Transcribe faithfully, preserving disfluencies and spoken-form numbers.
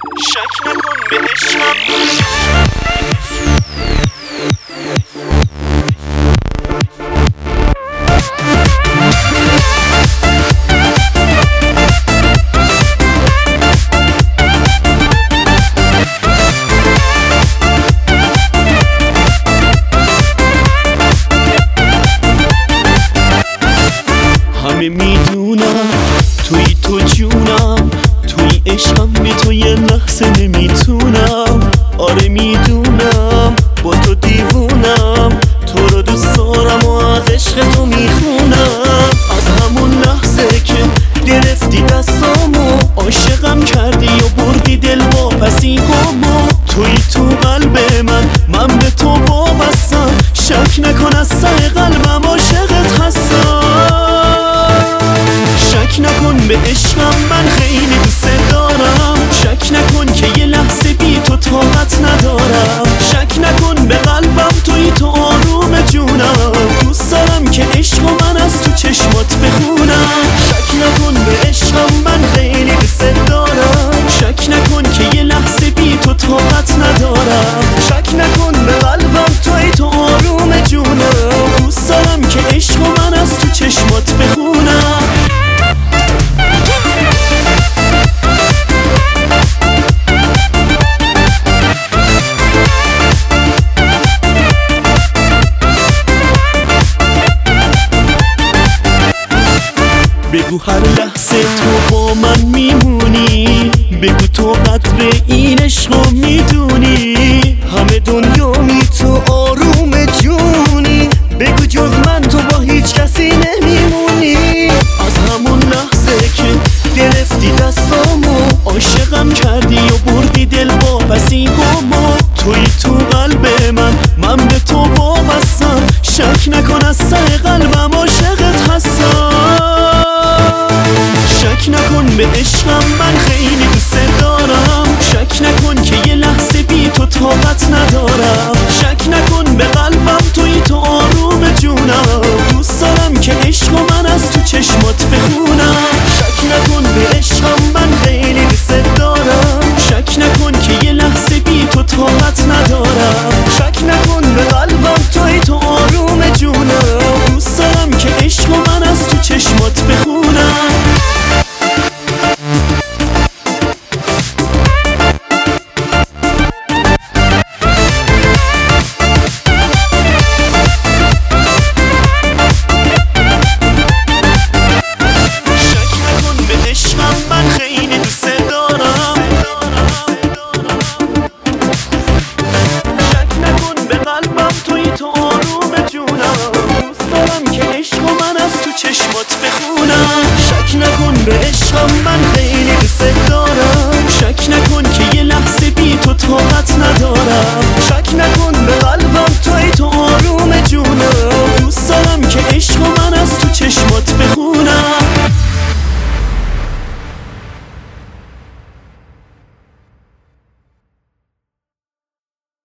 شک نکن به عشقم. همه میدونم توی تو جونم، توی عشقم بی تو یه لحظه نمیتونم. آره میدونم با تو دیوونم، تو رو دوست دارم و از عشق تو میخونم. از همون لحظه که گرفتی دستامو، عاشقم کردی و بردی دل واپسی همو. توی تو قلب من، من به تو وابستم. شک نکن از ته قلبم عاشقت هستم. شک نکن به عشقم، من خیلی دوست دارم. شک نکن که یه لحظه بی تو طاقت ندارم. شک نکن به قلبم، توی تو آروم جونم. دوست دارم که عشق و من از تو چشمات بخونم. شک نکن به عشقم، من خیلی دوست دارم. شک نکن که یه لحظه بی تو طاقت ندارم. شک نکن به قلبم، توی تو آروم جونم. دوست دارم که عشق و من از تو چشمات بخونم. بگو هر لحظه تو با من میمونی. بگو تو قدر این عشقو میدونی. همه دنیا می تو آروم جونی. بگو جز من تو با هیچ کسی نمیمونی. از همون لحظه که گرفتی دستامو، عاشقم کردی و بردی دل واپسی همو. توی تو قلب من، من به تو وابستم. شک نکن از ته قلبم عاشقت هستم. شک نکن به عشقم، من خیلی دوست دارم. شک نکن که یه لحظه بی تو طاقت ندارم. شک نکن به قلبم، توی تو آروم جونم. دوست دارم که عشق و من از تو چشمات بخونم.